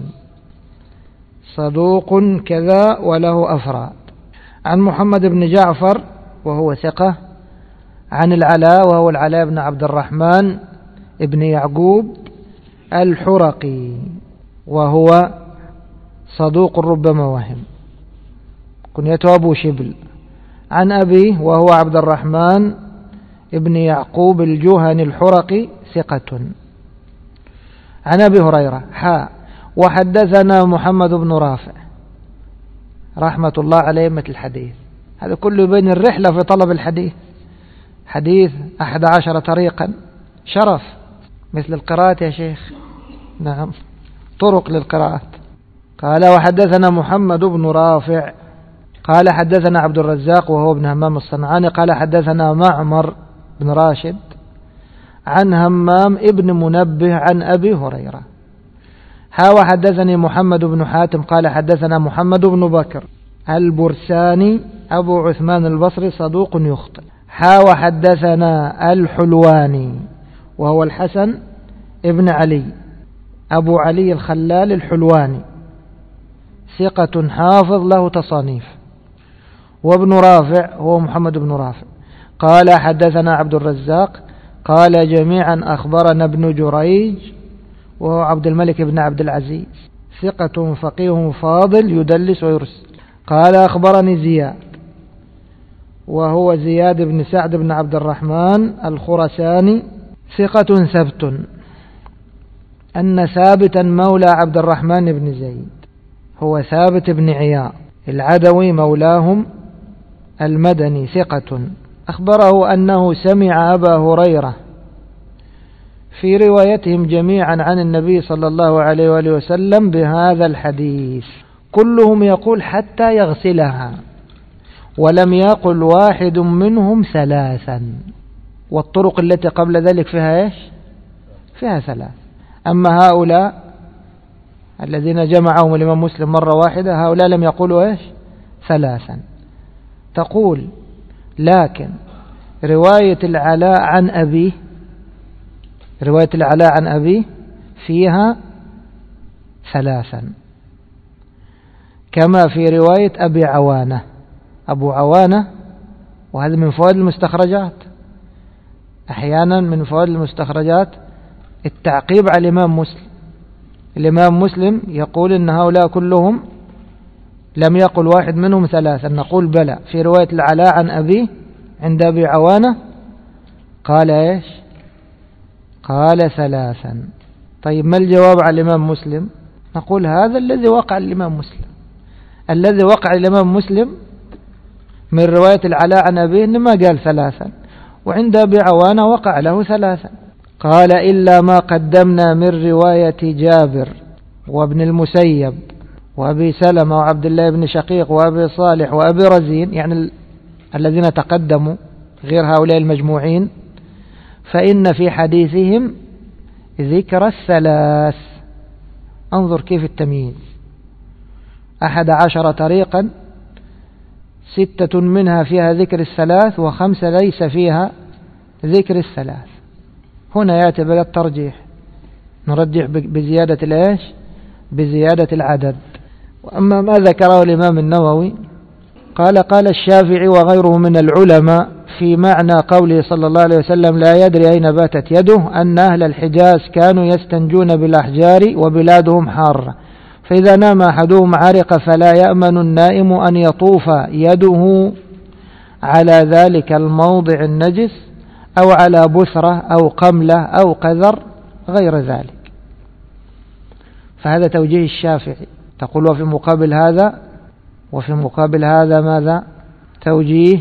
صدوق كذا وله أفراد. عن محمد بن جعفر وهو ثقة. عن العلاء وهو العلاء بن عبد الرحمن ابن يعقوب الحرقي وهو صدوق ربما وهم، كنيته أبو شبل. عن أبيه وهو عبد الرحمن ابن يعقوب الجهني الحرقي ثقة. عن أبي هريرة حاء. وحدثنا محمد بن رافع رحمة الله عليه مثل الحديث. هذا كله بين الرحلة في طلب الحديث، حديث أحد عشر طريقا شرف مثل القراءة يا شيخ. نعم طرق للقراءة. قال وحدثنا محمد بن رافع قال حدثنا عبد الرزاق وهو ابن همام الصنعاني قال حدثنا معمر بن راشد عن همام ابن منبه عن أبي هريرة ها. وحدثني محمد بن حاتم قال حدثنا محمد بن بكر البرساني أبو عثمان البصري صدوق يخطئ. ها. وحدثنا الحلواني وهو الحسن ابن علي أبو علي الخلال الحلواني ثقة حافظ له تصانيف. وابن رافع هو محمد بن رافع قال حدثنا عبد الرزاق قال جميعا أخبرنا ابن جريج وهو عبد الملك بن عبد العزيز ثقة فقيه فاضل يدلس ويرسل. قال أخبرني زياد وهو زياد بن سعد بن عبد الرحمن الخرساني ثقة ثبت أن ثابتا مولى عبد الرحمن بن زيد هو ثابت بن عياض العدوي مولاهم المدني ثقة أخبره أنه سمع أبا هريرة في روايتهم جميعا عن النبي صلى الله عليه وآله وسلم بهذا الحديث كلهم يقول حتى يغسلها ولم يقل واحد منهم ثلاثا. والطرق التي قبل ذلك فيها إيش؟ فيها ثلاث. أما هؤلاء الذين جمعهم الإمام مسلم مرة واحدة هؤلاء لم يقولوا إيش؟ ثلاثا. تقول لكن رواية العلاء عن أبيه رواية العلاء عن أبيه فيها ثلاثا كما في رواية أبي عوانة. أبو عوانة وهذا من فوائد المستخرجات، أحيانا من فوائد المستخرجات التعقيب على الإمام مسلم. الإمام مسلم يقول إن هؤلاء كلهم لم يقل واحد منهم ثلاثا، نقول بلى في رواية العلاء عن أبيه عند أبي عوانة قال إيش؟ قال ثلاثا. طيب ما الجواب على الإمام مسلم؟ نقول هذا الذي وقع الإمام مسلم. الذي وقع الإمام مسلم من رواية العلاء عن أبيه إنما قال ثلاثا، وعند أبي عوانة وقع له ثلاثا. قال إلا ما قدمنا من رواية جابر وابن المسيب وأبي سلمة وعبد الله بن شقيق وأبي صالح وأبي رزين، يعني ال... الذين تقدموا غير هؤلاء المجموعين، فإن في حديثهم ذكر الثلاث. انظر كيف التمييز، أحد عشر طريقا ستة منها فيها ذكر الثلاث وخمسة ليس فيها ذكر الثلاث. هنا يأتي بقى الترجيح، نرجح بزيادة الإيش؟ بزيادة العدد. وأما ما ذكره الإمام النووي قال قال الشافعي وغيره من العلماء في معنى قوله صلى الله عليه وسلم لا يدري أين باتت يده، أن أهل الحجاز كانوا يستنجون بالأحجار وبلادهم حارة، فإذا نام أحدهم عرق فلا يأمن النائم أن يطوف يده على ذلك الموضع النجس أو على بثرة أو قملة أو قذر غير ذلك. فهذا توجيه الشافعي. تقول وفي مقابل هذا وفي مقابل هذا ماذا؟ توجيه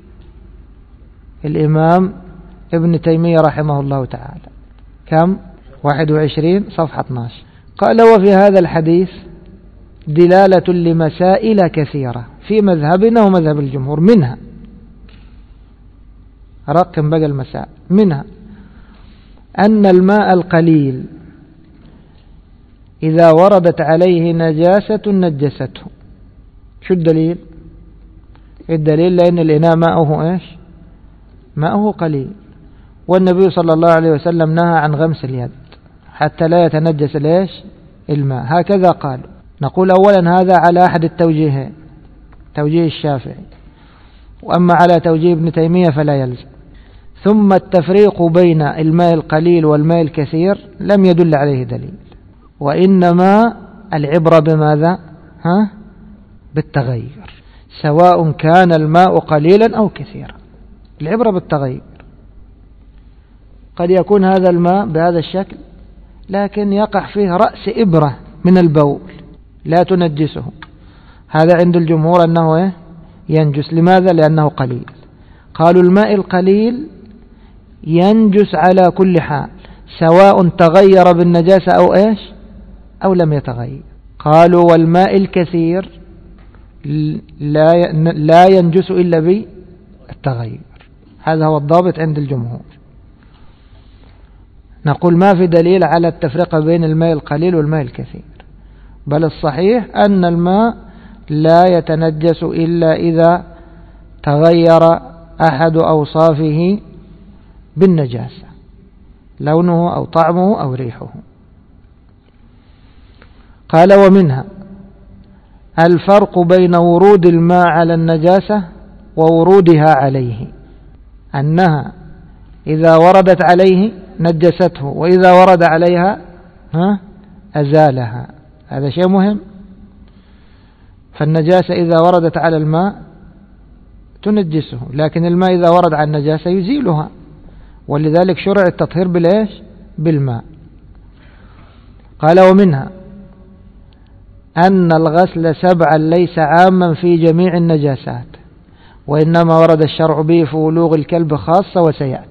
الإمام ابن تيمية رحمه الله تعالى. كم؟ واحد وعشرين صفحة اثناشر. قال وفي هذا الحديث دلالة لمسائل كثيرة في مذهبنا ومذهب الجمهور، منها رقم بقى المسائل، منها أن الماء القليل إذا وردت عليه نجاسة نجسته. شو الدليل؟ الدليل لأن الإناء ماءه إيش؟ ماءه قليل، والنبي صلى الله عليه وسلم نهى عن غمس اليد حتى لا يتنجس الإيش؟ الماء. هكذا قالوا. نقول أولا هذا على أحد التوجيهين، توجيه الشافعي، وأما على توجيه ابن تيمية فلا يلزم. ثم التفريق بين الماء القليل والماء الكثير لم يدل عليه دليل، وإنما العبرة بماذا؟ ها؟ بالتغير، سواء كان الماء قليلا أو كثيرا، العبرة بالتغير. قد يكون هذا الماء بهذا الشكل لكن يقع فيه رأس إبرة من البول لا تنجسه، هذا عند الجمهور أنه ينجس. لماذا؟ لأنه قليل. قالوا الماء القليل ينجس على كل حال سواء تغير بالنجاسة أو إيش أو لم يتغير. قالوا والماء الكثير لا ينجس إلا بالتغير. هذا هو الضابط عند الجمهور. نقول ما في دليل على التفرقة بين الماء القليل والماء الكثير، بل الصحيح أن الماء لا يتنجس إلا إذا تغير أحد أوصافه بالنجاسة، لونه أو طعمه أو ريحه. قال ومنها الفرق بين ورود الماء على النجاسة وورودها عليه، أنها إذا وردت عليه نجسته وإذا ورد عليها ها أزالها. هذا شيء مهم. فالنجاسة إذا وردت على الماء تنجسه، لكن الماء إذا ورد على النجاسة يزيلها، ولذلك شرع التطهير بالإيش؟ بالماء. قال ومنها أن الغسل سبعا ليس عاما في جميع النجاسات، وإنما ورد الشرع به في ولوغ الكلب خاصة وسيأتي.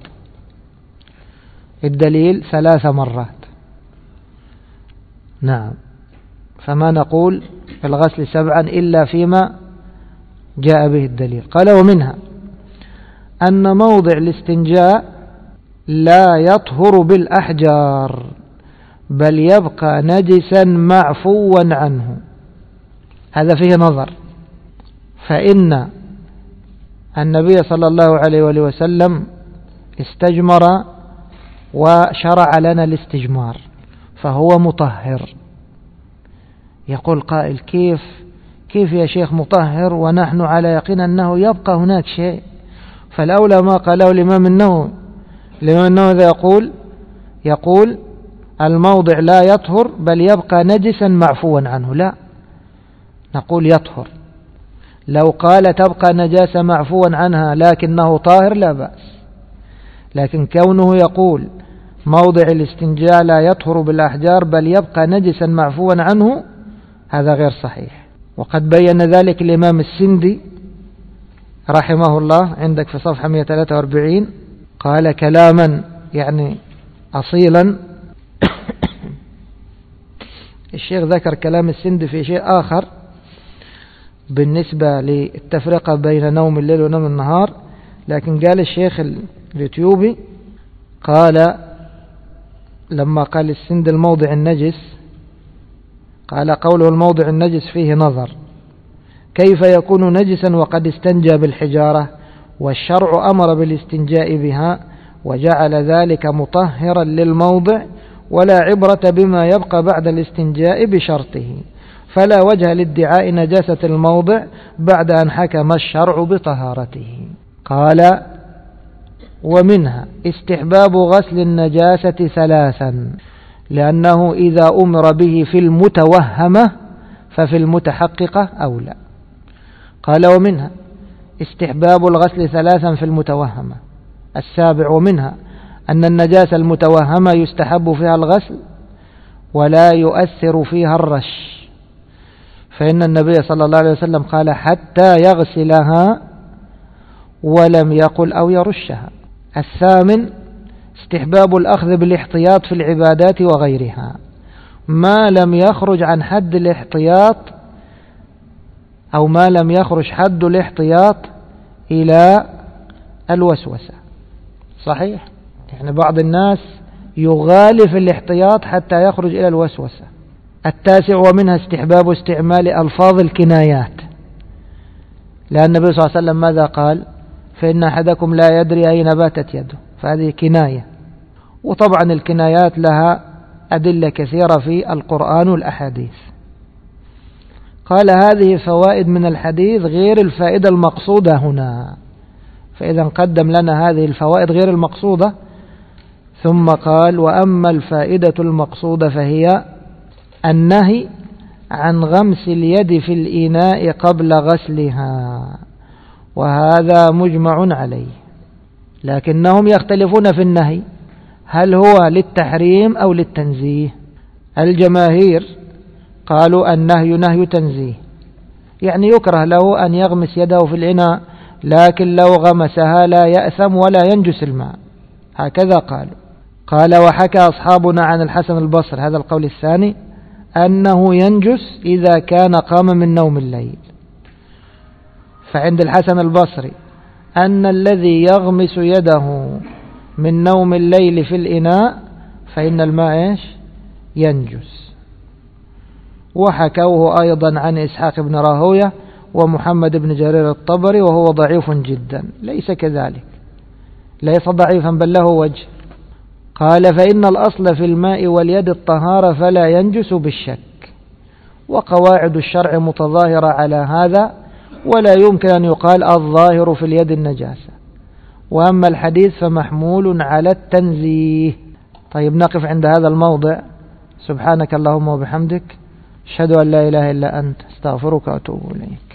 الدليل ثلاث مرات. نعم، فما نقول الغسل سبعا إلا فيما جاء به الدليل. قال ومنها أن موضع الاستنجاء لا يطهر بالأحجار بل يبقى نجسا معفوا عنه. هذا فيه نظر، فإن النبي صلى الله عليه وآله وسلم استجمر وشرع لنا الاستجمار فهو مطهر. يقول قائل كيف كيف يا شيخ مطهر ونحن على يقين أنه يبقى هناك شيء؟ فالأولى ما قاله الإمام النووي. الإمام النووي يقول يقول الموضع لا يطهر بل يبقى نجسا معفوا عنه. لا، نقول يطهر. لو قال تبقى نجاسة معفوا عنها لكنه طاهر لا بأس، لكن كونه يقول موضع الاستنجاء لا يطهر بالأحجار بل يبقى نجسا معفوا عنه هذا غير صحيح. وقد بين ذلك الإمام السندي رحمه الله عندك في صفحة مئة وثلاثة وأربعين، قال كلاما يعني أصيلا الشيخ ذكر كلام السندي في شيء آخر بالنسبة للتفرقة بين نوم الليل ونوم النهار، لكن قال الشيخ اليوتيوبي قال لما قال السند الموضع النجس، قال قوله الموضع النجس فيه نظر، كيف يكون نجسا وقد استنجى بالحجارة والشرع أمر بالاستنجاء بها وجعل ذلك مطهرا للموضع، ولا عبرة بما يبقى بعد الاستنجاء بشرطه، فلا وجه لادعاء نجاسة الموضع بعد أن حكم الشرع بطهارته. قال ومنها استحباب غسل النجاسة ثلاثا، لأنه إذا أمر به في المتوهمة ففي المتحققة أولى. قال ومنها استحباب الغسل ثلاثا في المتوهمة. السابع ومنها أن النجاسة المتوهمة يستحب فيها الغسل ولا يؤثر فيها الرش، فإن النبي صلى الله عليه وسلم قال حتى يغسلها ولم يقل أو يرشها. الثامن استحباب الأخذ بالاحتياط في العبادات وغيرها ما لم يخرج عن حد الاحتياط أو ما لم يخرج حد الاحتياط إلى الوسوسة. صحيح، يعني بعض الناس يغالي في الاحتياط حتى يخرج إلى الوسوسة. التاسع ومنها استحباب استعمال ألفاظ الكنايات، لأن النبي صلى الله عليه وسلم ماذا قال؟ فإن أحدكم لا يدري أين باتت يده، فهذه كناية. وطبعا الكنايات لها أدلة كثيرة في القرآن والأحاديث. قال هذه فوائد من الحديث غير الفائدة المقصودة هنا، فإذا قدم لنا هذه الفوائد غير المقصودة، ثم قال وأما الفائدة المقصودة فهي النهي عن غمس اليد في الإناء قبل غسلها، وهذا مجمع عليه، لكنهم يختلفون في النهي هل هو للتحريم أو للتنزيه. الجماهير قالوا النهي نهي تنزيه، يعني يكره له أن يغمس يده في الإناء، لكن لو غمسها لا يأثم ولا ينجس الماء، هكذا قالوا. قال وحكى أصحابنا عن الحسن البصري هذا القول الثاني أنه ينجس إذا كان قام من نوم الليل. فعند الحسن البصري أن الذي يغمس يده من نوم الليل في الإناء فإن الماء إيش؟ ينجس. وحكوه أيضا عن إسحاق بن راهوية ومحمد بن جرير الطبري وهو ضعيف جدا، ليس كذلك، ليس ضعيفا بل له وجه. قال فإن الأصل في الماء واليد الطهارة فلا ينجس بالشك، وقواعد الشرع متظاهرة على هذا، ولا يمكن أن يقال الظاهر في اليد النجاسة. وأما الحديث فمحمول على التنزيه. طيب نقف عند هذا الموضع. سبحانك اللهم وبحمدك، أشهد أن لا إله إلا أنت، استغفرك وأتوب إليك.